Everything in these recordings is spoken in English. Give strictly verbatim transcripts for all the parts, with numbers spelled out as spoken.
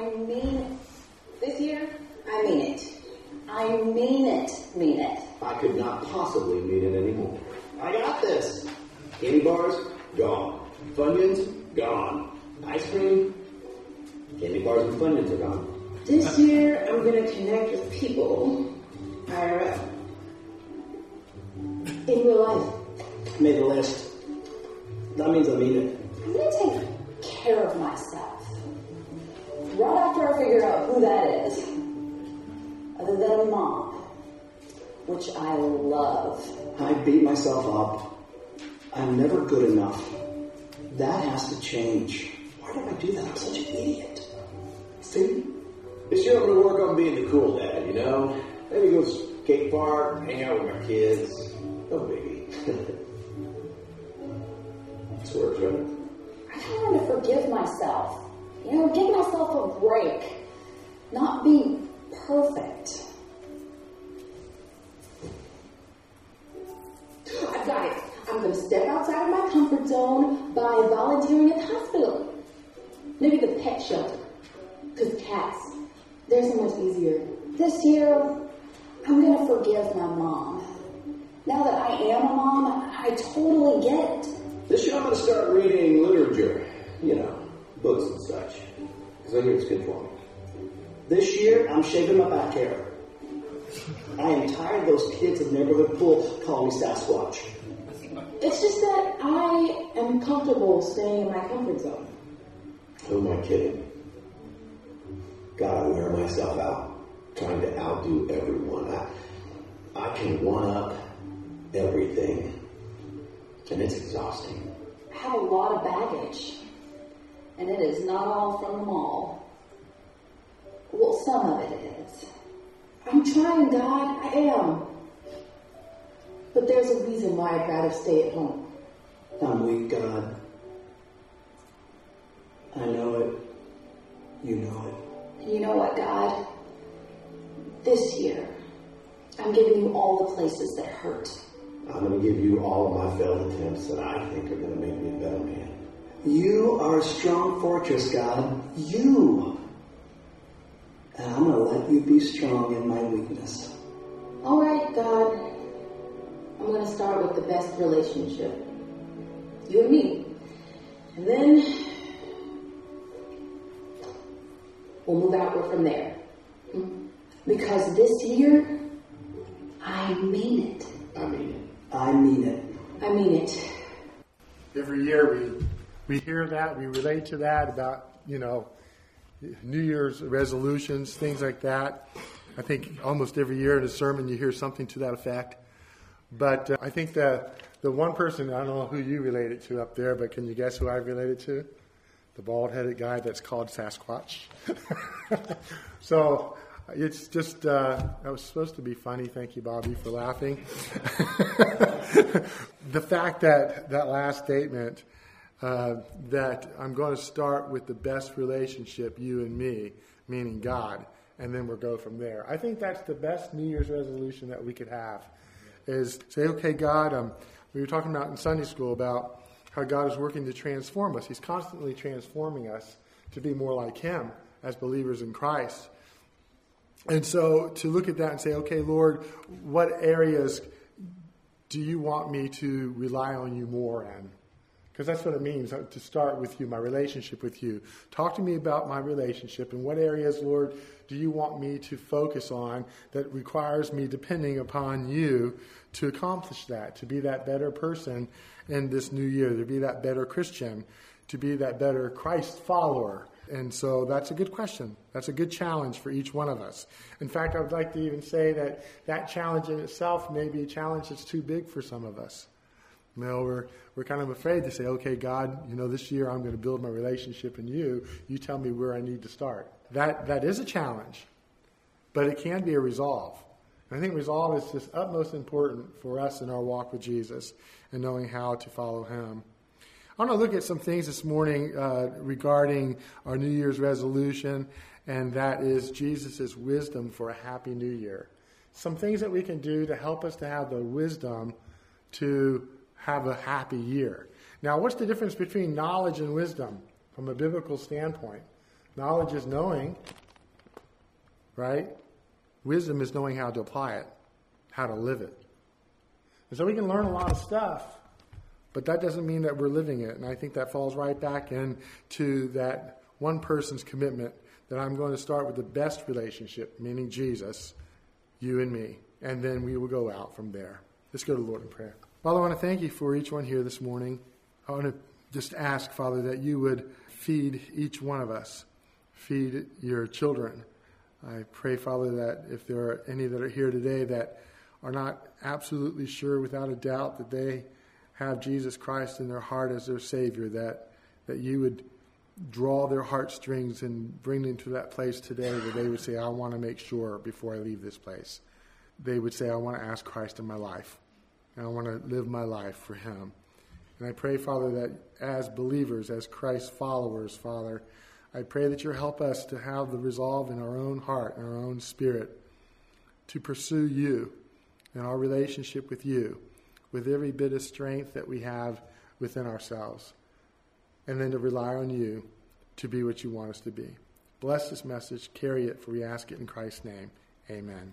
mean this year, I mean it. I mean it, mean it. I could not possibly mean it anymore. I got this. Candy bars, gone. Funyuns, gone. Ice cream, candy bars and Funyuns are gone. This year, I'm going to connect with people I R L. In real life. Made a list. That means I mean it. I'm going to take care of myself. Right after I figure out who that is. Other than a mom. Which I love. I beat myself up. I'm never good enough. That has to change. Why did I do that? I'm such an idiot. See? This year I'm going to work on being the cool dad, you know? Maybe go to the skate park, hang out with my kids. No biggie. This works, right? I kind of want to forgive myself. You know, give myself a break. Not be perfect. I've got it. I'm going to step outside of my comfort zone by volunteering at the hospital. Maybe the pet shelter. Because cats, they're so much easier. This year, I'm going to forgive my mom. Now that I am a mom, I totally get it. This year I'm going to start reading literature. You know, books and such. Because I hear it's good for me. This year, I'm shaving my back hair. I am tired of those kids at the neighborhood pool calling me Sasquatch. It's just that I am comfortable staying in my comfort zone. Who am I kidding? Gotta wear myself out, trying to outdo everyone. I, I can one-up everything, and it's exhausting. I have a lot of baggage, and it is not all from the mall. Well, some of it is. I'm trying, God, I am. But there's a reason why I'd rather stay at home. I'm weak, God. I know it. You know it. You know what, God? This year, I'm giving you all the places that hurt. I'm going to give you all of my failed attempts that I think are going to make me a better man. You are a strong fortress, God. You. And I'm going to let you be strong in my weakness. All right, God. I'm going to start with the best relationship. You and me. And then we'll move outward from there. Because this year, I mean it. I mean it. I mean it. I mean it. Every year we we hear that, we relate to that about, you know, New Year's resolutions, things like that. I think almost every year in a sermon you hear something to that effect. But uh, I think that the one person, I don't know who you related to up there, but can you guess who I related to? The bald-headed guy that's called Sasquatch. So it's just, uh, that was supposed to be funny. Thank you, Bobby, for laughing. The fact that that last statement, uh, that I'm going to start with the best relationship, you and me, meaning God, and then we'll go from there. I think that's the best New Year's resolution that we could have, is say, okay, God, um, we were talking about in Sunday school about how God is working to transform us. He's constantly transforming us to be more like Him as believers in Christ. And so to look at that and say, okay, Lord, what areas do you want me to rely on you more in? Because that's what it means, to start with you, my relationship with you. Talk to me about my relationship and what areas, Lord, do you want me to focus on that requires me depending upon you to accomplish that, to be that better person in this new year, to be that better Christian, to be that better Christ follower. And so that's a good question. That's a good challenge for each one of us. In fact, I would like to even say that that challenge in itself may be a challenge that's too big for some of us. You know, we're, we're kind of afraid to say, okay, God, you know, this year I'm going to build my relationship in you. You tell me where I need to start. That That is a challenge, but it can be a resolve. And I think resolve is just utmost important for us in our walk with Jesus and knowing how to follow Him. I want to look at some things this morning uh, regarding our New Year's resolution, and that is Jesus' wisdom for a happy New Year. Some things that we can do to help us to have the wisdom to have a happy year. Now, what's the difference between knowledge and wisdom from a biblical standpoint? Knowledge is knowing, right? Wisdom is knowing how to apply it, how to live it. And so we can learn a lot of stuff, but that doesn't mean that we're living it. And I think that falls right back into that one person's commitment that I'm going to start with the best relationship, meaning Jesus, you and me. And then we will go out from there. Let's go to the Lord in prayer. Father, I want to thank you for each one here this morning. I want to just ask, Father, that you would feed each one of us. Feed your children. I pray, Father, that if there are any that are here today that are not absolutely sure without a doubt that they have Jesus Christ in their heart as their Savior, that that you would draw their heartstrings and bring them to that place today where they would say, I want to make sure before I leave this place. They would say, I want to ask Christ in my life, and I want to live my life for him. And I pray, Father, that as believers, as Christ followers, Father, I pray that you help us to have the resolve in our own heart and our own spirit to pursue you and our relationship with you with every bit of strength that we have within ourselves, and then to rely on you to be what you want us to be. Bless this message. Carry it, for we ask it in Christ's name. Amen.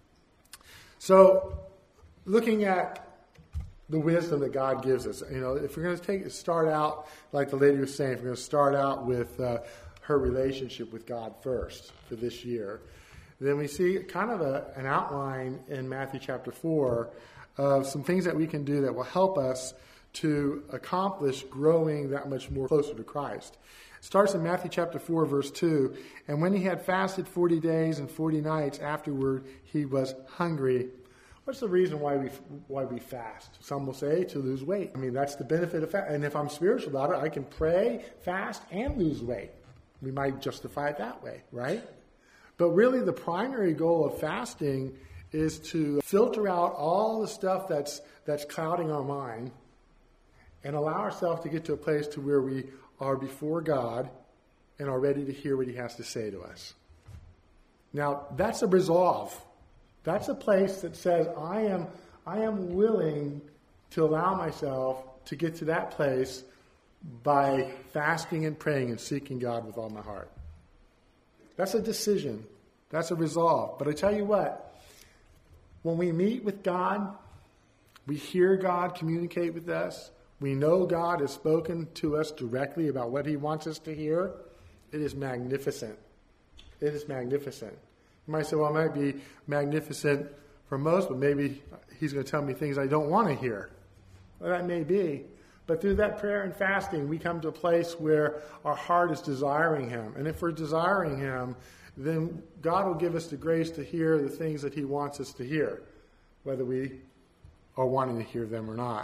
So, looking at the wisdom that God gives us, you know, if we're going to take start out, like the lady was saying, if we're going to start out with uh, her relationship with God first for this year, then we see kind of a, an outline in Matthew chapter four of some things that we can do that will help us to accomplish growing that much more closer to Christ. It starts in Matthew chapter four, verse two. And when he had fasted forty days and forty nights afterward, he was hungry. What's the reason why we why we fast? Some will say to lose weight. I mean, that's the benefit of fast. And if I'm spiritual about it, I can pray, fast, and lose weight. We might justify it that way, right? But really, the primary goal of fasting is to filter out all the stuff that's that's clouding our mind and allow ourselves to get to a place to where we are before God and are ready to hear what he has to say to us. Now, that's a resolve. That's a place that says, I am, I am willing to allow myself to get to that place by fasting and praying and seeking God with all my heart. That's a decision. That's a resolve. But I tell you what, when we meet with God, we hear God communicate with us, we know God has spoken to us directly about what he wants us to hear, it is magnificent. It is magnificent. You might say, well, it might be magnificent for most, but maybe he's going to tell me things I don't want to hear. Well, that may be. But through that prayer and fasting, we come to a place where our heart is desiring him. And if we're desiring him, then God will give us the grace to hear the things that he wants us to hear, whether we are wanting to hear them or not.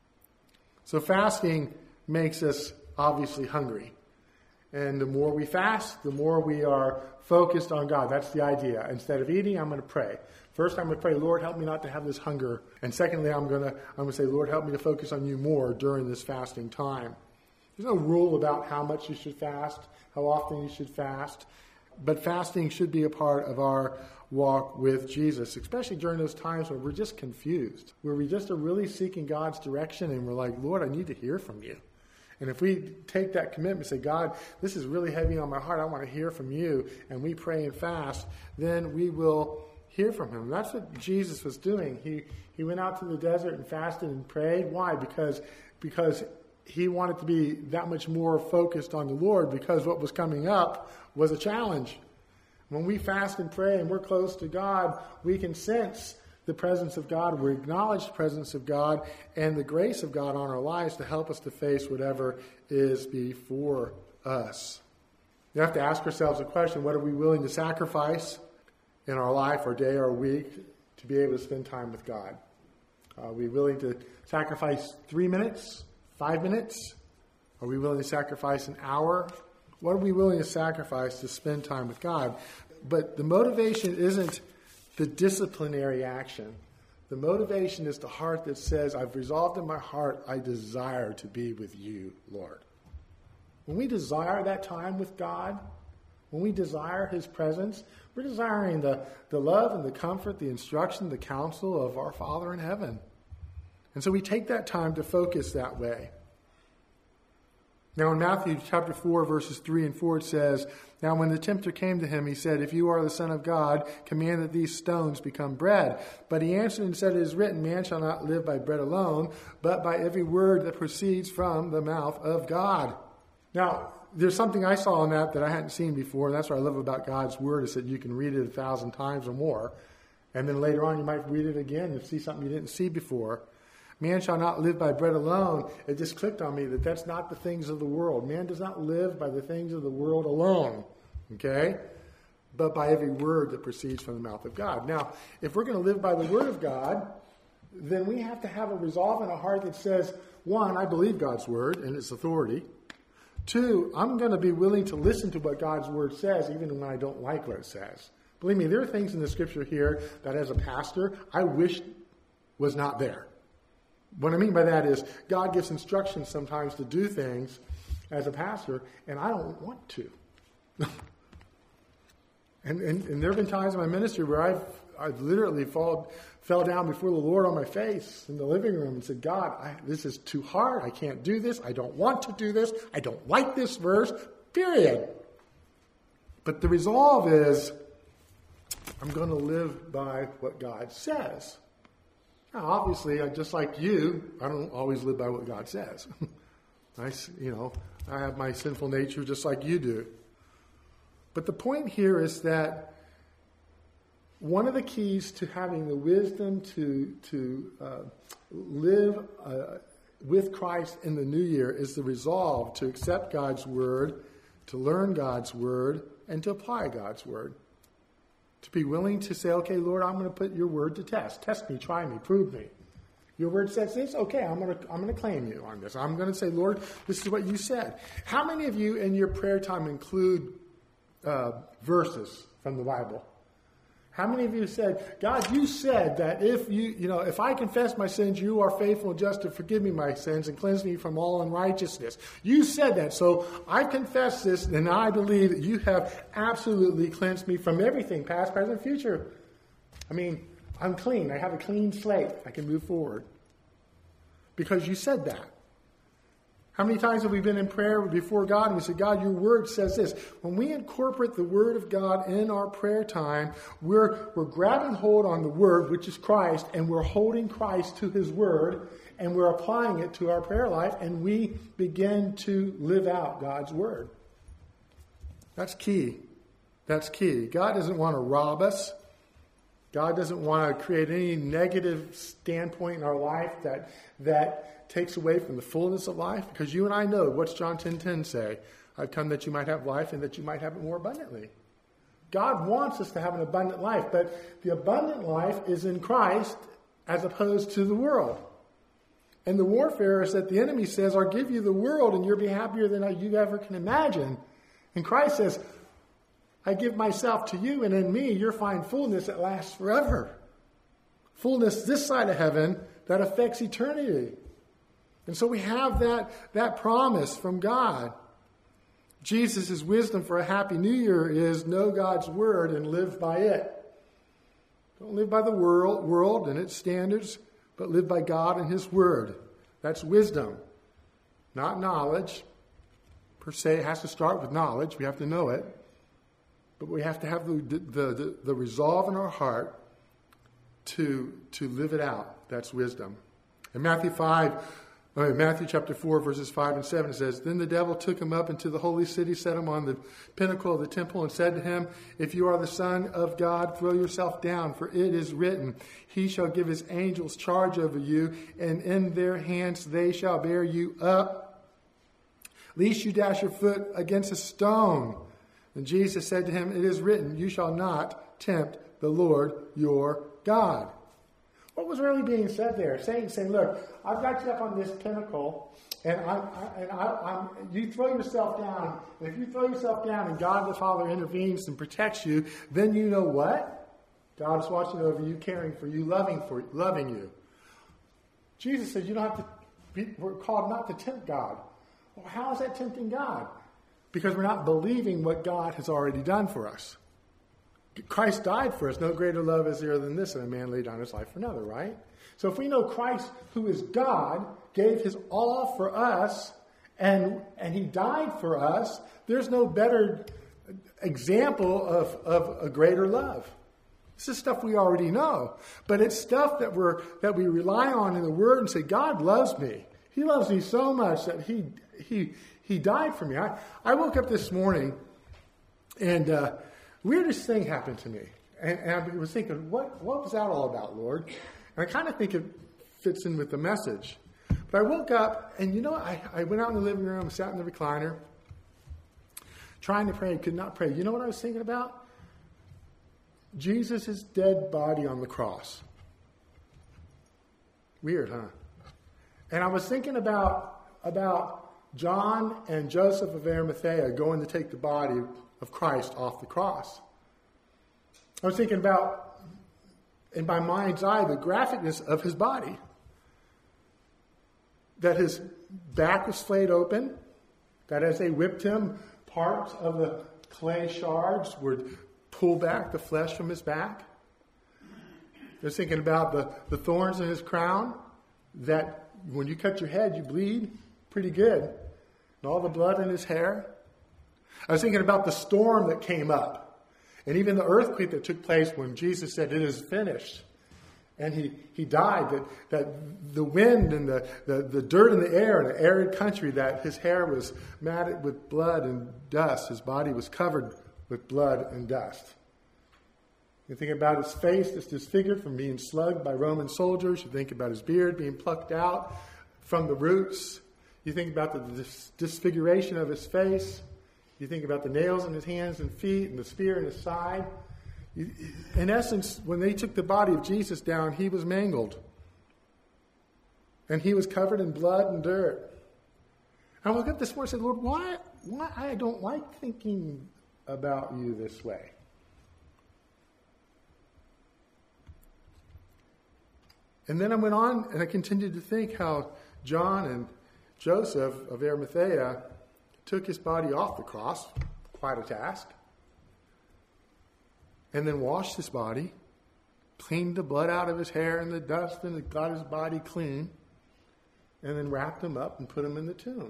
So fasting makes us obviously hungry. And the more we fast, the more we are focused on God. That's the idea. Instead of eating, I'm going to pray. First, I'm going to pray, Lord, help me not to have this hunger. And secondly, I'm going to I'm going to say, Lord, help me to focus on you more during this fasting time. There's no rule about how much you should fast, how often you should fast. But fasting should be a part of our walk with Jesus, especially during those times where we're just confused, where we just are really seeking God's direction and we're like, Lord, I need to hear from you. And if we take that commitment and say, God, this is really heavy on my heart, I want to hear from you, and we pray and fast, then we will hear from him. That's what Jesus was doing. He he went out to the desert and fasted and prayed. Why? Because because he wanted to be that much more focused on the Lord, because what was coming up was a challenge. When we fast and pray and we're close to God, we can sense the presence of God. We acknowledge the presence of God and the grace of God on our lives to help us to face whatever is before us. You have to ask ourselves a question: what are we willing to sacrifice in our life, our day, our week, to be able to spend time with God? Are we willing to sacrifice three minutes, five minutes? Are we willing to sacrifice an hour? What are we willing to sacrifice to spend time with God? But the motivation isn't the disciplinary action. The motivation is the heart that says, I've resolved in my heart, I desire to be with you, Lord. When we desire that time with God, when we desire his presence, we're desiring the, the love and the comfort, the instruction, the counsel of our Father in heaven. And so we take that time to focus that way. Now in Matthew chapter four, verses three and four, it says, "Now when the tempter came to him, he said, 'If you are the Son of God, command that these stones become bread.' But he answered and said, 'It is written, man shall not live by bread alone, but by every word that proceeds from the mouth of God.'" Now, there's something I saw in that that I hadn't seen before, and that's what I love about God's Word, is that you can read it a thousand times or more, and then later on you might read it again and see something you didn't see before. Man shall not live by bread alone. It just clicked on me that that's not the things of the world. Man does not live by the things of the world alone, okay? But by every word that proceeds from the mouth of God. Now, if we're going to live by the Word of God, then we have to have a resolve in our heart that says, one, I believe God's Word and its authority. Two, I'm going to be willing to listen to what God's Word says, even when I don't like what it says. Believe me, there are things in the Scripture here that as a pastor, I wish was not there. What I mean by that is God gives instructions sometimes to do things as a pastor, and I don't want to. and, and, and there have been times in my ministry where I've, I've literally fall, fell down before the Lord on my face in the living room and said, God, I, this is too hard. I can't do this. I don't want to do this. I don't like this verse, period. But the resolve is, I'm going to live by what God says. Now, obviously, I, just like you, I don't always live by what God says. I, you know, I have my sinful nature just like you do. But the point here is that one of the keys to having the wisdom to to uh, live uh, with Christ in the new year is the resolve to accept God's word, to learn God's word, and to apply God's word. To be willing to say, okay, Lord, I'm going to put your word to test. Test me, try me, prove me. Your word says this, okay, I'm going to I'm going to claim you on this. I'm going to say, Lord, this is what you said. How many of you in your prayer time include uh, verses from the Bible? How many of you said, God, you said that if you, you know, if I confess my sins, you are faithful and just to forgive me my sins and cleanse me from all unrighteousness. You said that, so I confess this, and I believe that you have absolutely cleansed me from everything, past, present, future. I mean, I'm clean. I have a clean slate. I can move forward. Because you said that. How many times have we been in prayer before God and we said, God, your word says this. When we incorporate the word of God in our prayer time, we're, we're grabbing hold on the word, which is Christ, and we're holding Christ to his word, and we're applying it to our prayer life, and we begin to live out God's word. That's key. That's key. God doesn't want to rob us. God doesn't want to create any negative standpoint in our life that that takes away from the fullness of life. Because you and I know, what's John ten ten say? I've come that you might have life and that you might have it more abundantly. God wants us to have an abundant life, but the abundant life is in Christ as opposed to the world. And the warfare is that the enemy says, I'll give you the world and you'll be happier than you ever can imagine. And Christ says, I give myself to you, and in me you'll find fullness that lasts forever. Fullness this side of heaven that affects eternity. And so we have that, that promise from God. Jesus' wisdom for a happy new year is know God's word and live by it. Don't live by the world, world and its standards, but live by God and his word. That's wisdom, not knowledge. Per se, it has to start with knowledge. We have to know it. But we have to have the, the, the, the resolve in our heart to, to live it out. That's wisdom. In Matthew five, uh, Matthew chapter four, verses five and seven, it says, Then the devil took him up into the holy city, set him on the pinnacle of the temple, and said to him, If you are the Son of God, throw yourself down, for it is written, He shall give his angels charge over you, and in their hands they shall bear you up, lest you dash your foot against a stone. And Jesus said to him, It is written, You shall not tempt the Lord your God. What was really being said there? Satan saying, look, I've got you up on this pinnacle, and, I, I, and I, I'm, you throw yourself down. And if you throw yourself down and God the Father intervenes and protects you, then you know what? God is watching over you, caring for you, loving for loving you. Jesus says you don't have to be, we're called not to tempt God. Well, how is that tempting God? Because we're not believing what God has already done for us. Christ died for us. No greater love is there than this, that a man laid down his life for another, right? So if we know Christ, who is God, gave his all for us, and and he died for us, there's no better example of, of a greater love. This is stuff we already know, but it's stuff that we're that we rely on in the Word and say, God loves me. He loves me so much that he he he died for me. I, I woke up this morning, and uh, weirdest thing happened to me, and, and I was thinking, what what was that all about, Lord? And I kind of think it fits in with the message. But I woke up, and you know, I, I went out in the living room, sat in the recliner, trying to pray, could not pray. You know what I was thinking about? Jesus' dead body on the cross. Weird, huh? And I was thinking about, about John and Joseph of Arimathea going to take the body of Christ off the cross. I was thinking about, in my mind's eye, the graphicness of his body. That his back was flayed open, that as they whipped him, parts of the clay shards would pull back the flesh from his back. I was thinking about the, the thorns in his crown, that when you cut your head, you bleed pretty good. And all the blood in his hair. I was thinking about the storm that came up, and even the earthquake that took place when Jesus said, "It is finished." And he, he died, that, that the wind and the, the, the dirt in the air in an arid country, that his hair was matted with blood and dust. His body was covered with blood and dust. You think about his face that's disfigured from being slugged by Roman soldiers. You think about his beard being plucked out from the roots. You think about the dis- disfiguration of his face. You think about the nails in his hands and feet and the spear in his side. In essence, when they took the body of Jesus down, he was mangled. And he was covered in blood and dirt. I woke up this morning and said, Lord, why, why I don't like thinking about you this way. And then I went on and I continued to think how John and Joseph of Arimathea took his body off the cross, quite a task. And then washed his body, cleaned the blood out of his hair and the dust, and got his body clean, and then wrapped him up and put him in the tomb.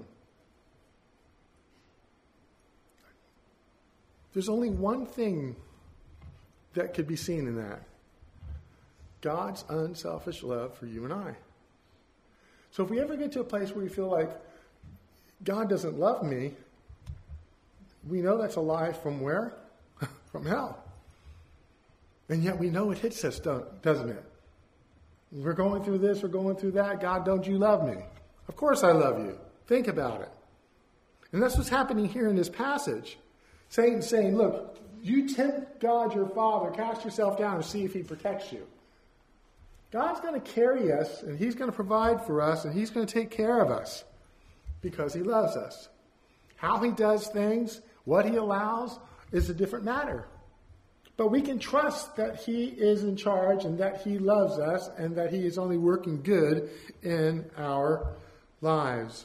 There's only one thing that could be seen in that. God's unselfish love for you and I. So if we ever get to a place where we feel like God doesn't love me, we know that's a lie from where? From hell. And yet we know it hits us, doesn't it? We're going through this, we're going through that. God, don't you love me? Of course I love you. Think about it. And that's what's happening here in this passage. Satan's saying, look, you tempt God your Father, cast yourself down and see if he protects you. God's going to carry us, and he's going to provide for us, and he's going to take care of us because he loves us. How he does things, what he allows, is a different matter. But we can trust that he is in charge and that he loves us and that he is only working good in our lives.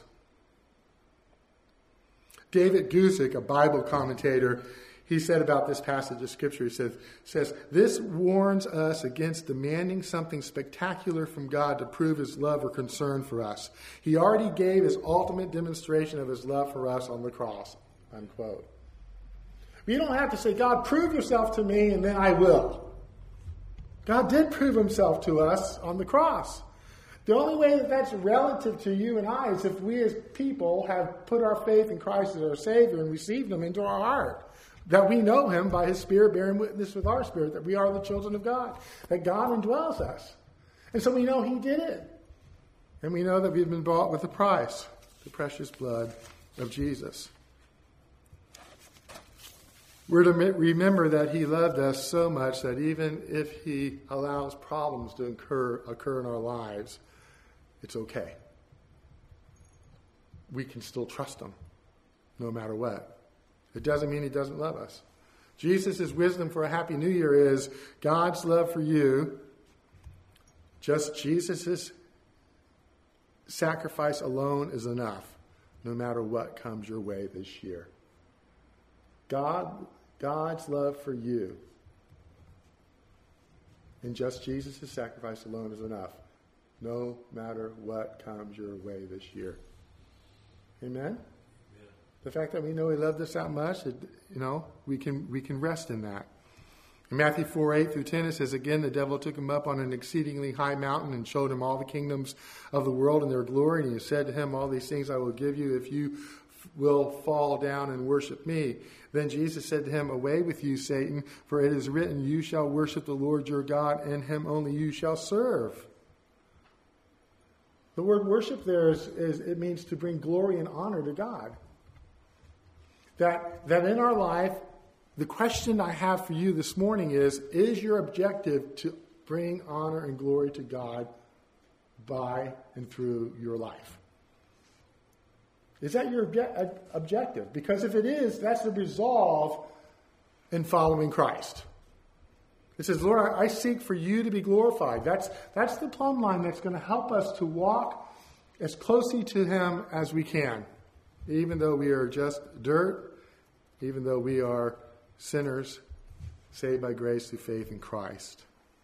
David Guzik, a Bible commentator, he said about this passage of Scripture, he says, says, this warns us against demanding something spectacular from God to prove his love or concern for us. He already gave his ultimate demonstration of his love for us on the cross, unquote. You don't have to say, God, prove yourself to me, and then I will. God did prove himself to us on the cross. The only way that that's relative to you and I is if we as people have put our faith in Christ as our Savior and received him into our heart. That we know him by his Spirit bearing witness with our spirit, that we are the children of God, that God indwells us. And so we know he did it. And we know that we've been bought with a price, the precious blood of Jesus. We're to remember that he loved us so much that even if he allows problems to occur, occur in our lives, it's okay. We can still trust him, no matter what. It doesn't mean he doesn't love us. Jesus' wisdom for a happy new year is God's love for you, just Jesus' sacrifice alone is enough, no matter what comes your way this year. God, God's love for you and just Jesus' sacrifice alone is enough, no matter what comes your way this year. Amen? The fact that we know he loved us that much, it, you know, we can we can rest in that. In Matthew four, eight through ten, it says, again, the devil took him up on an exceedingly high mountain and showed him all the kingdoms of the world and their glory. And he said to him, all these things I will give you if you f- will fall down and worship me. Then Jesus said to him, away with you, Satan, for it is written, you shall worship the Lord your God, and him only you shall serve. The word worship there is, is it means to bring glory and honor to God. That, that in our life, the question I have for you this morning is, is your objective to bring honor and glory to God by and through your life? Is that your obje- objective? Because if it is, that's the resolve in following Christ. It says, Lord, I, I seek for you to be glorified. That's, that's the plumb line that's going to help us to walk as closely to him as we can. Even though we are just dirt, even though we are sinners saved by grace through faith in Christ.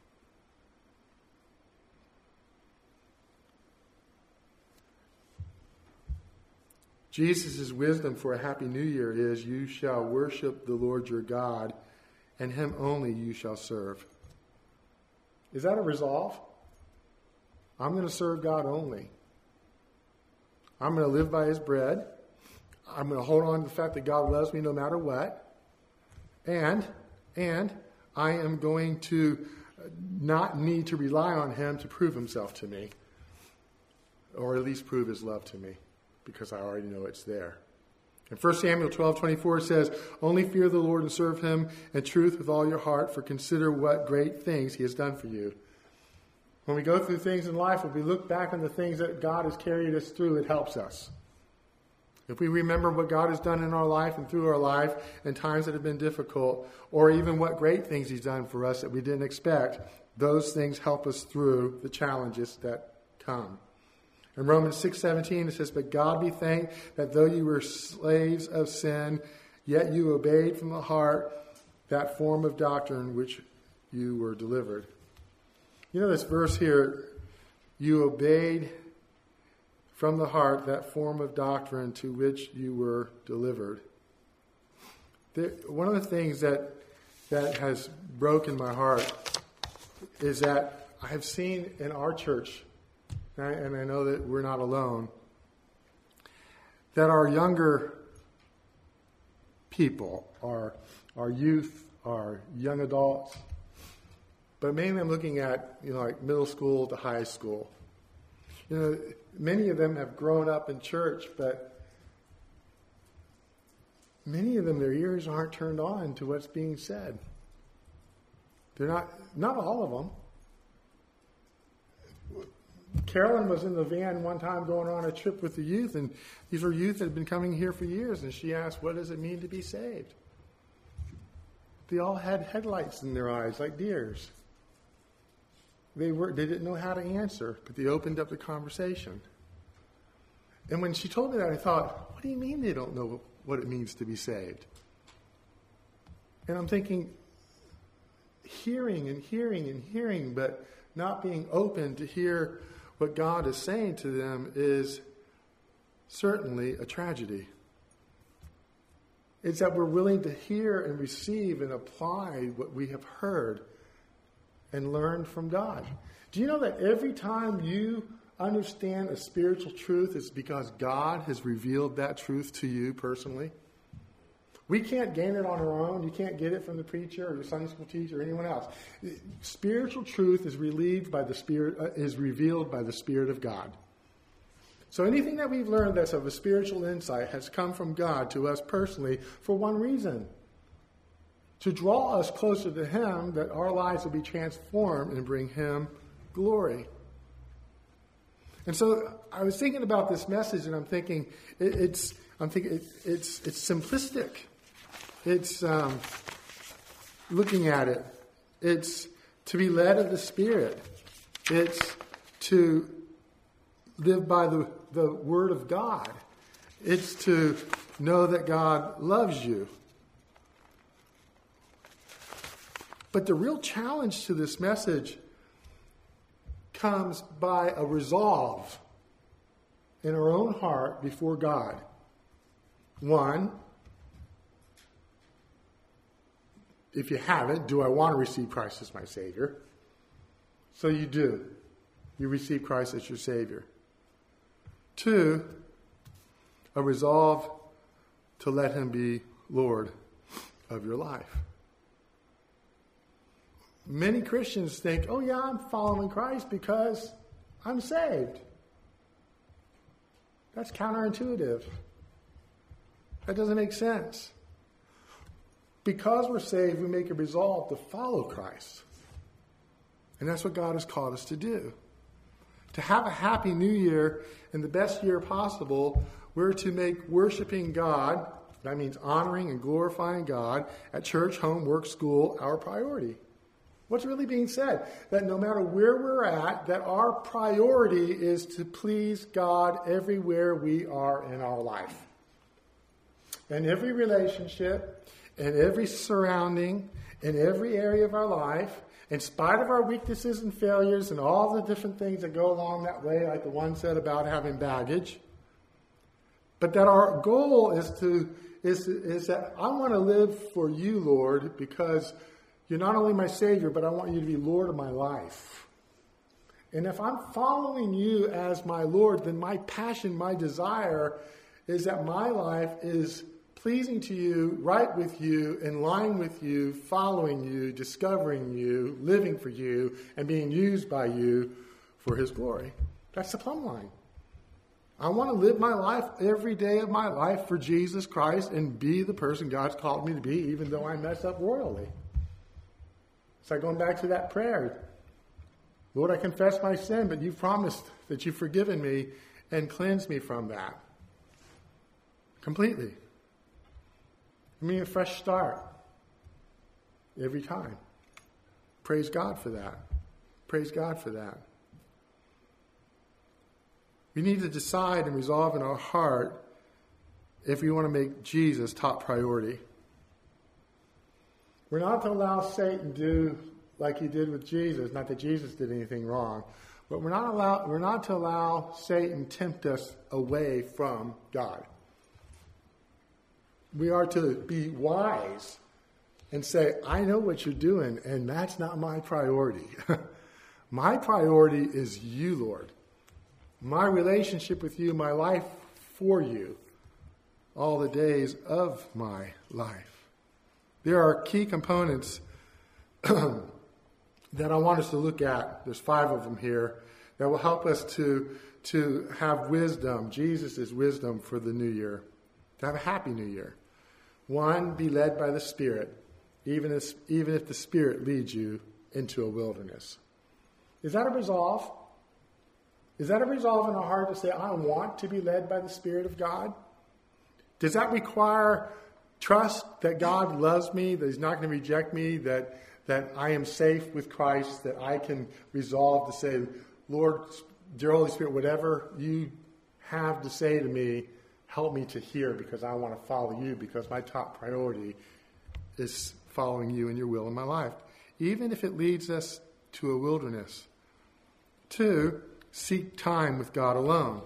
Jesus' wisdom for a happy new year is, you shall worship the Lord your God, and him only you shall serve. Is that a resolve? I'm going to serve God only. I'm going to live by his bread. I'm going to hold on to the fact that God loves me no matter what. And, and I am going to not need to rely on him to prove himself to me. Or at least prove his love to me. Because I already know it's there. In First Samuel twelve twenty-four it says, only fear the Lord and serve him in truth with all your heart, for consider what great things he has done for you. When we go through things in life, if we look back on the things that God has carried us through, it helps us. If we remember what God has done in our life and through our life in times that have been difficult, or even what great things he's done for us that we didn't expect, those things help us through the challenges that come. In Romans six seventeen it says, but God be thanked that though you were slaves of sin, yet you obeyed from the heart that form of doctrine which you were delivered. You know this verse here, you obeyed from the heart that form of doctrine to which you were delivered. There, one of the things that that has broken my heart is that I have seen in our church, and I, and I know that we're not alone, that our younger people, our, our youth, our young adults, but mainly I'm looking at, you know, like middle school to high school. You know, many of them have grown up in church, but many of them, their ears aren't turned on to what's being said. They're not, not all of them. Carolyn was in the van one time going on a trip with the youth, and these were youth that had been coming here for years, and she asked, what does it mean to be saved? They all had headlights in their eyes like deers. They were they didn't know how to answer, but they opened up the conversation. And when she told me that, I thought, what do you mean they don't know what it means to be saved? And I'm thinking, hearing and hearing and hearing, but not being open to hear what God is saying to them is certainly a tragedy. It's that we're willing to hear and receive and apply what we have heard and learned from God. Do you know that every time you understand a spiritual truth, it's because God has revealed that truth to you personally? We can't gain it on our own. You can't get it from the preacher or your Sunday school teacher or anyone else. Spiritual truth is relieved by the Spirit, uh, is revealed by the Spirit of God. So anything that we've learned that's of a spiritual insight has come from God to us personally for one reason: to draw us closer to him, that our lives will be transformed and bring him glory. And so I was thinking about this message, and I'm thinking it, it's I'm thinking it, it's it's simplistic. It's um, looking at it. It's to be led of the Spirit. It's to live by the, the Word of God. It's to know that God loves you. But the real challenge to this message comes by a resolve. in our own heart before God. One, if you haven't, do I want to receive Christ as my Savior? So you do. You receive Christ as your Savior. Two, a resolve to let him be Lord of your life. Many Christians think, oh yeah, I'm following Christ because I'm saved. That's counterintuitive. That doesn't make sense. Because we're saved, we make a resolve to follow Christ. And that's what God has called us to do. To have a happy new year and the best year possible, we're to make worshiping God, that means honoring and glorifying God, at church, home, work, school, our priority. What's really being said? That no matter where we're at, that our priority is to please God everywhere we are in our life. In every relationship, in every surrounding, in every area of our life, in spite of our weaknesses and failures and all the different things that go along that way, like the one said about having baggage, but that our goal is to is, is that I want to live for you, Lord, because you're not only my Savior, but I want you to be Lord of my life. And if I'm following you as my Lord, then my passion, my desire is that my life is pleasing to you, right with you, in line with you, following you, discovering you, living for you, and being used by you for his glory. That's the plumb line. I want to live my life every day of my life for Jesus Christ and be the person God's called me to be, even though I mess up royally. It's like going back to that prayer. Lord, I confess my sin, but you've promised that you've forgiven me and cleansed me from that. Completely. I mean, a fresh start every time. Praise God for that. Praise God for that. We need to decide and resolve in our heart if we want to make Jesus top priority. We're not to allow Satan to do like he did with Jesus. Not that Jesus did anything wrong, but we're not allow, we're not to allow Satan tempt us away from God. We are to be wise and say, I know what you're doing, and that's not my priority. My priority is you, Lord. My relationship with you, my life for you, all the days of my life. There are key components that I want us to look at. There's five of them here that will help us to, to have wisdom. Jesus is wisdom for the new year. To have a happy new year. One, be led by the Spirit, even if, even if the Spirit leads you into a wilderness. Is that a resolve? Is that a resolve in our heart to say, I want to be led by the Spirit of God? Does that require trust that God loves me, that he's not going to reject me, that, that I am safe with Christ, that I can resolve to say, Lord, dear Holy Spirit, whatever you have to say to me, help me to hear, because I want to follow you, because my top priority is following you and your will in my life, even if it leads us to a wilderness. Two, seek time with God alone.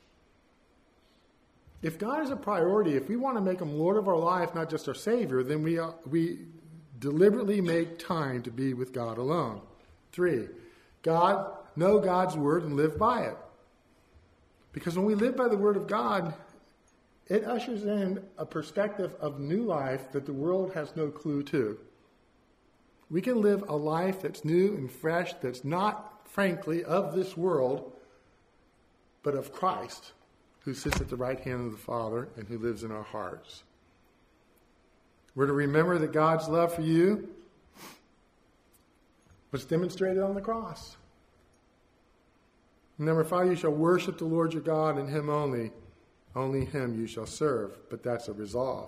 If God is a priority, if we want to make him Lord of our life, not just our Savior, then we, uh, we deliberately make time to be with God alone. Three, God, know God's word and live by it. Because when we live by the word of God, it ushers in a perspective of new life that the world has no clue to. We can live a life that's new and fresh, that's not, frankly, of this world, but of Christ, who sits at the right hand of the Father and who lives in our hearts. We're to remember that God's love for you was demonstrated on the cross. Number five, you shall worship the Lord your God and him only. Only him you shall serve. But that's a resolve.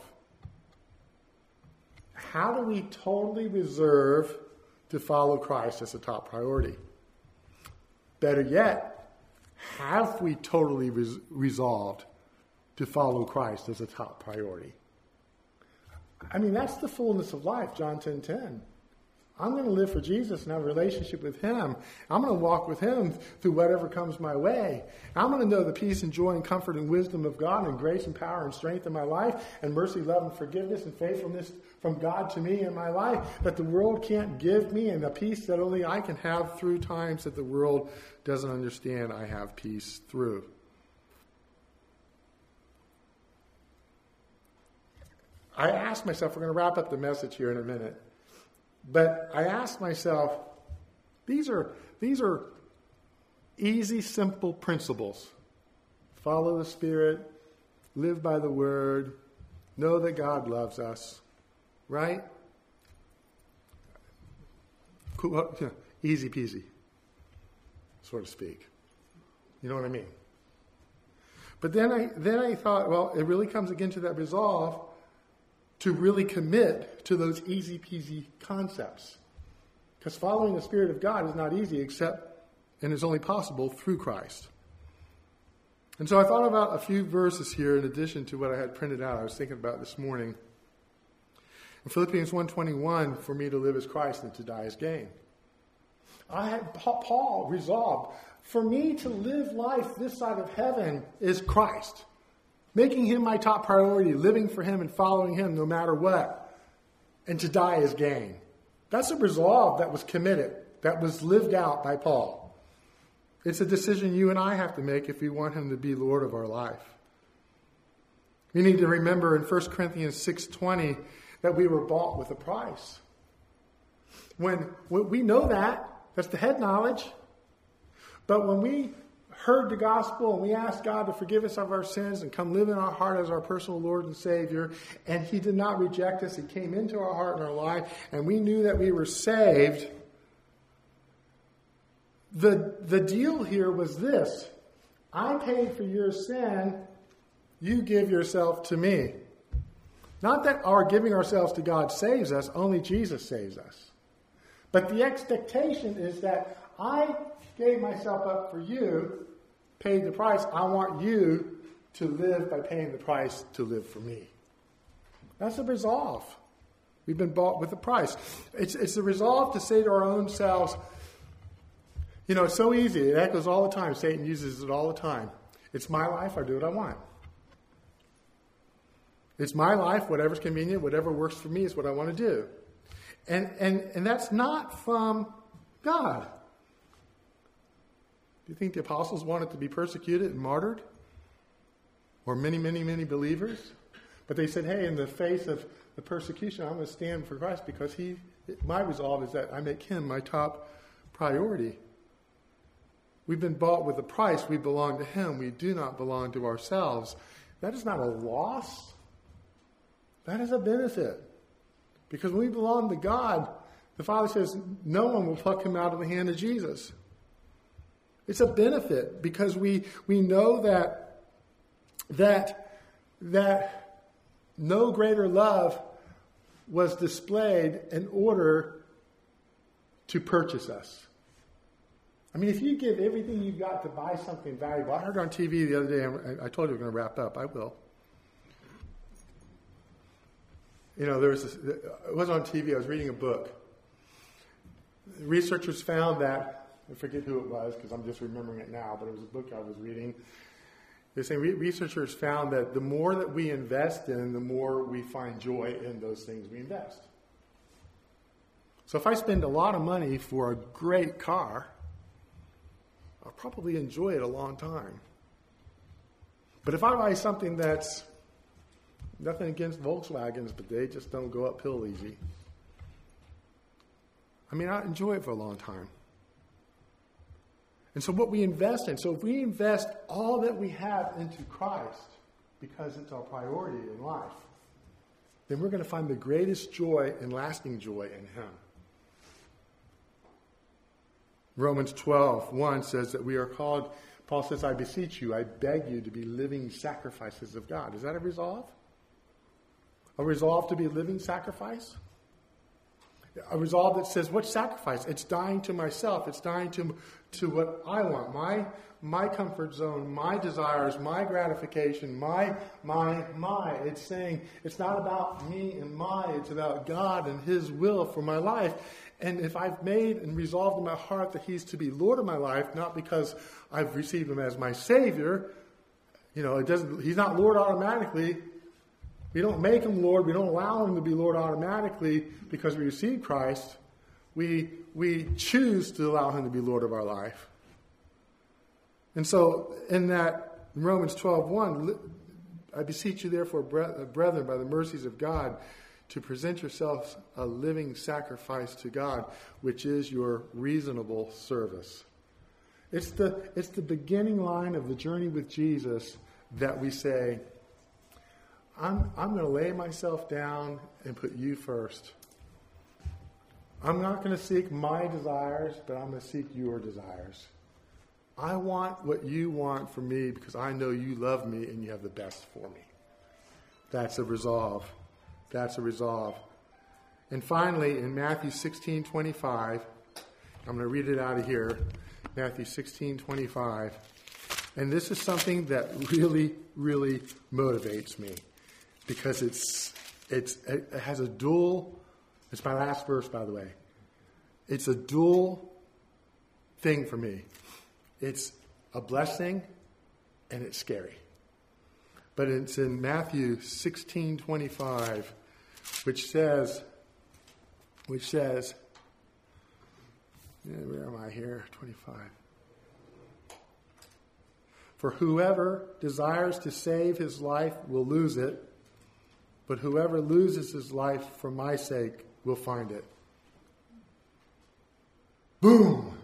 How do we totally reserve to follow Christ as a top priority? Better yet, have we totally res- resolved to follow Christ as a top priority? I mean, that's the fullness of life, John ten ten. I'm going to live for Jesus and have a relationship with him. I'm going to walk with him through whatever comes my way. I'm going to know the peace and joy and comfort and wisdom of God and grace and power and strength in my life and mercy, love, and forgiveness and faithfulness from God to me in my life that the world can't give me, and a peace that only I can have through times that the world doesn't understand. I have peace through. I asked myself, we're going to wrap up the message here in a minute, but I asked myself, these are these are easy, simple principles. Follow the Spirit, live by the Word, know that God loves us, right? Cool, easy peasy, so to speak. You know what I mean? But then I then I thought, well, it really comes again to that resolve to really commit to those easy peasy concepts. Because following the Spirit of God is not easy except, and is only possible through Christ. And so I thought about a few verses here in addition to what I had printed out. I was thinking about this morning. In Philippians one twenty-one, for me to live as Christ and to die as gain. I had Paul resolved, for me to live life this side of heaven is Christ. Making him my top priority, living for him and following him no matter what. And to die is gain. That's a resolve that was committed, that was lived out by Paul. It's a decision you and I have to make if we want him to be Lord of our life. We need to remember in First Corinthians six twenty that we were bought with a price. When, when we know that, that's the head knowledge. But when we heard the gospel and we asked God to forgive us of our sins and come live in our heart as our personal Lord and Savior, and he did not reject us, he came into our heart and our life, and we knew that we were saved, the, the deal here was this: I paid for your sin, you give yourself to me. Not that our giving ourselves to God saves us, only Jesus saves us. But the expectation is that I gave myself up for you, paid the price. I want you to live by paying the price to live for me. That's a resolve. We've been bought with a price. It's, it's a resolve to say to our own selves, you know, it's so easy. It echoes all the time. Satan uses it all the time. It's my life. I do what I want. It's my life. Whatever's convenient, whatever works for me is what I want to do. And, and, and that's not from God. Do you think the apostles wanted to be persecuted and martyred? Or many, many, many believers? But they said, hey, in the face of the persecution, I'm going to stand for Christ because he, my resolve is that I make him my top priority. We've been bought with a price. We belong to him. We do not belong to ourselves. That is not a loss. That is a benefit. Because when we belong to God, the Father says no one will pluck him out of the hand of Jesus. It's a benefit because we we know that that that no greater love was displayed in order to purchase us. I mean, if you give everything you've got to buy something valuable. I heard on T V the other day, and I told you we're going to wrap up. I will. You know, there was this, it was on T V. I was reading a book. Researchers found that, I forget who it was because I'm just remembering it now, but it was a book I was reading. They're saying re- researchers found that the more that we invest in, the more we find joy in those things we invest. So if I spend a lot of money for a great car, I'll probably enjoy it a long time. But if I buy something that's nothing against Volkswagens, but they just don't go uphill easy. I mean, I enjoy it for a long time. And so what we invest in, so if we invest all that we have into Christ, because it's our priority in life, then we're going to find the greatest joy and lasting joy in him. Romans twelve one says that we are called, Paul says, I beseech you, I beg you to be living sacrifices of God. Is that a resolve? A resolve to be a living sacrifice? A resolve that says, what sacrifice? It's dying to myself. It's dying to, to what I want. My, my comfort zone, my desires, my gratification, my, my, my. It's saying it's not about me and my. It's about God and his will for my life. And if I've made and resolved in my heart that he's to be Lord of my life, not because I've received him as my Savior, you know, it doesn't. He's not Lord automatically. We don't make him Lord. We don't allow him to be Lord automatically because we receive Christ. We we choose to allow him to be Lord of our life. And so in that Romans twelve one, I beseech you therefore, brethren, by the mercies of God, to present yourselves a living sacrifice to God, which is your reasonable service. It's the, it's the beginning line of the journey with Jesus that we say, I'm, I'm going to lay myself down and put you first. I'm not going to seek my desires, but I'm going to seek your desires. I want what you want for me because I know you love me and you have the best for me. That's a resolve. That's a resolve. And finally, in Matthew sixteen twenty-five, I'm going to read it out of here. Matthew sixteen twenty-five. And this is something that really, really motivates me because it's it's it has a dual. It's my last verse, by the way. It's a dual thing for me. It's a blessing and it's scary. But it's in Matthew sixteen twenty-five, which says, which says, where am I here? twenty-five. For whoever desires to save his life will lose it, but whoever loses his life for my sake will find it. Boom!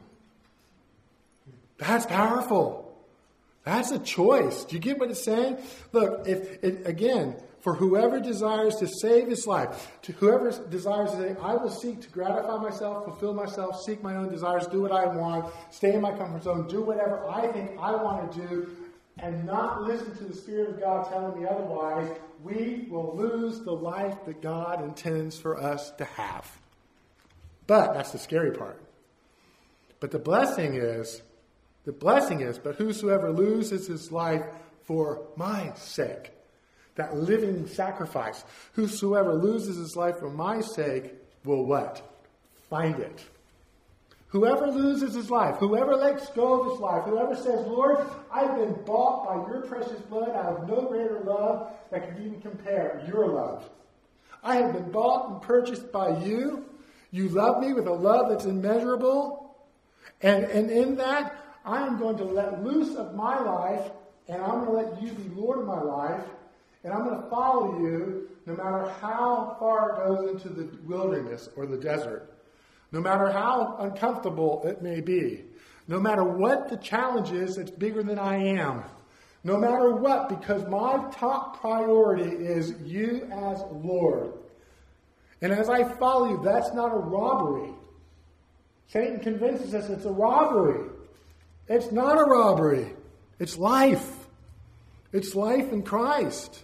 That's powerful. That's a choice. Do you get what it's saying? Look, if it, again, for whoever desires to save his life, to whoever desires to say, I will seek to gratify myself, fulfill myself, seek my own desires, do what I want, stay in my comfort zone, do whatever I think I want to do, and not listen to the Spirit of God telling me otherwise, we will lose the life that God intends for us to have. But that's the scary part. But the blessing is, the blessing is, but whosoever loses his life for my sake, that living sacrifice, whosoever loses his life for my sake will what? Find it. Whoever loses his life, whoever lets go of his life, whoever says, Lord, I've been bought by your precious blood. I have no greater love that can even compare your love. I have been bought and purchased by you. You love me with a love that's immeasurable. And, and in that, I am going to let loose of my life, and I'm going to let you be Lord of my life, and I'm going to follow you no matter how far it goes into the wilderness or the desert, no matter how uncomfortable it may be, no matter what the challenge is that's bigger than I am, no matter what, because my top priority is you as Lord. And as I follow you, that's not a robbery. Satan convinces us it's a robbery. It's not a robbery. It's life. It's life in Christ.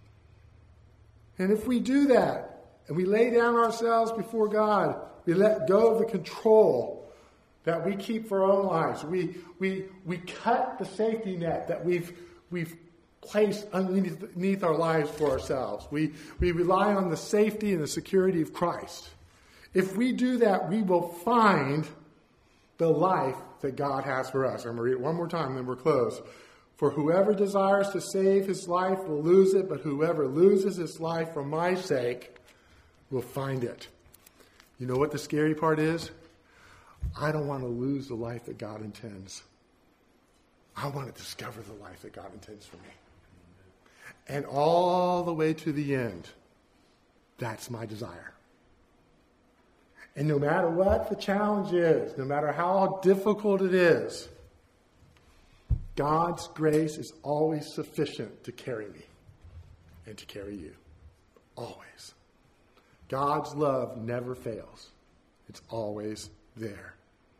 And if we do that, and we lay down ourselves before God, we let go of the control that we keep for our own lives. We we we cut the safety net that we've we've placed underneath, underneath our lives for ourselves. We we rely on the safety and the security of Christ. If we do that, we will find the life that God has for us. I'm going to read it one more time, and then we're closed. For whoever desires to save his life will lose it, but whoever loses his life for my sake will find it. You know what the scary part is? I don't want to lose the life that God intends. I want to discover the life that God intends for me. And all the way to the end, that's my desire. And no matter what the challenge is, no matter how difficult it is, God's grace is always sufficient to carry me and to carry you. Always. God's love never fails. It's always there.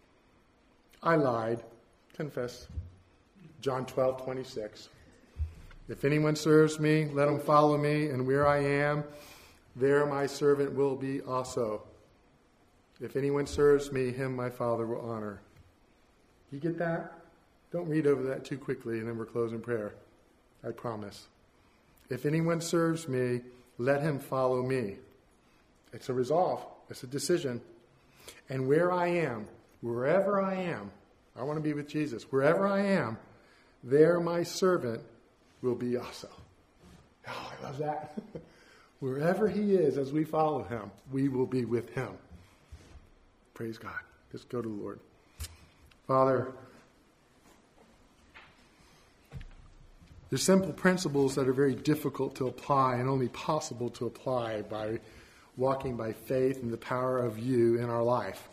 I lied. Confess. John twelve twenty-six. If anyone serves me, let him follow me, and where I am, there my servant will be also. If anyone serves me, him my Father will honor. You get that? Don't read over that too quickly, and then we're closing prayer. I promise. If anyone serves me, let him follow me. It's a resolve. It's a decision. And where I am, wherever I am, I want to be with Jesus. Wherever I am, there my servant will be also. Oh, I love that. Wherever he is, as we follow him, we will be with him. Praise God. Let's go to the Lord. Father, there's simple principles that are very difficult to apply and only possible to apply by walking by faith in the power of you in our life.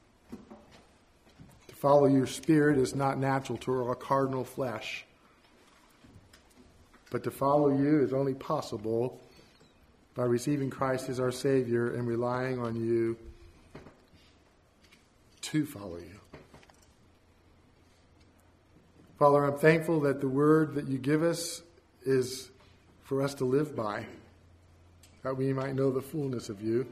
To follow your Spirit is not natural to our cardinal flesh. But to follow you is only possible by receiving Christ as our Savior and relying on you to follow you. Father, I'm thankful that the word that you give us is for us to live by, that we might know the fullness of you.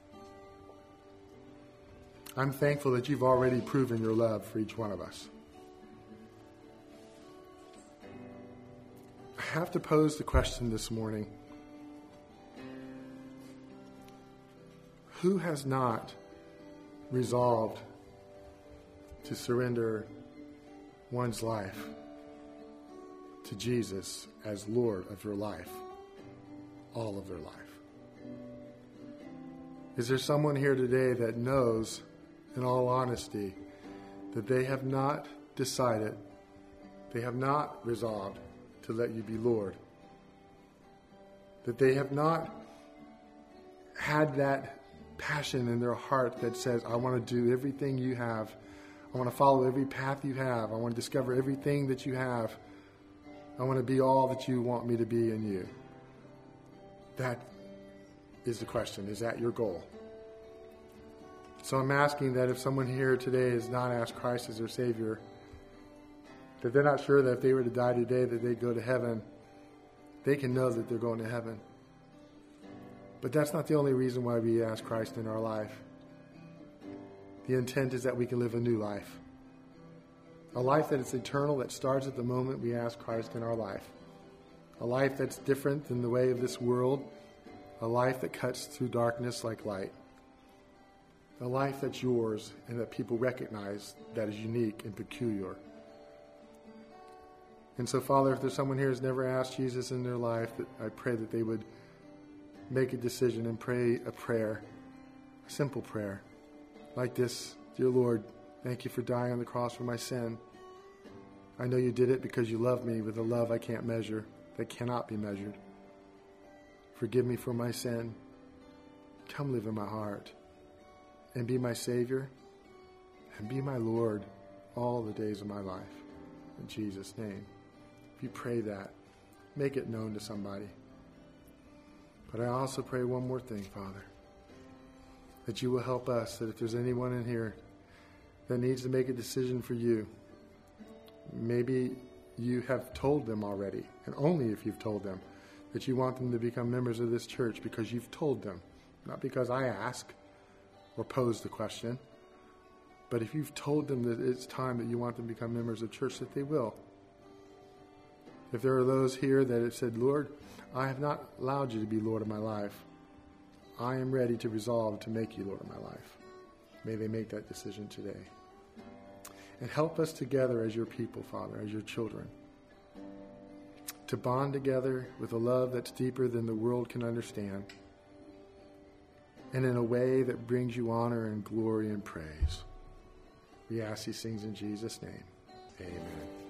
I'm thankful that you've already proven your love for each one of us. I have to pose the question this morning. Who has not resolved to surrender one's life to Jesus as Lord of your life, all of their life? Is there someone here today that knows, in all honesty, that they have not decided, they have not resolved to let you be Lord? That they have not had that passion in their heart that says, I want to do everything you have. I want to follow every path you have. I want to discover everything that you have. I want to be all that you want me to be in you. That is the question. Is that your goal? So I'm asking that if someone here today has not asked Christ as their Savior, that they're not sure that if they were to die today that they'd go to heaven, they can know that they're going to heaven. But that's not the only reason why we ask Christ in our life. The intent is that we can live a new life. A life that is eternal, that starts at the moment we ask Christ in our life. A life that's different than the way of this world. A life that cuts through darkness like light. A life that's yours and that people recognize that is unique and peculiar. And so, Father, if there's someone here who's never asked Jesus in their life, that I pray that they would make a decision and pray a prayer, a simple prayer, like this. Dear Lord, thank you for dying on the cross for my sin. I know you did it because you love me with a love I can't measure, that cannot be measured. Forgive me for my sin. Come live in my heart and be my Savior and be my Lord all the days of my life. In Jesus' name. If you pray that, make it known to somebody. But I also pray one more thing, Father, that you will help us, that if there's anyone in here that needs to make a decision for you, maybe you have told them already, and only if you've told them, that you want them to become members of this church because you've told them, not because I ask or pose the question, but if you've told them that it's time that you want them to become members of church, that they will. If there are those here that have said, Lord, I have not allowed you to be Lord of my life, I am ready to resolve to make you Lord of my life. May they make that decision today. And help us together as your people, Father, as your children, to bond together with a love that's deeper than the world can understand, and in a way that brings you honor and glory and praise. We ask these things in Jesus' name. Amen.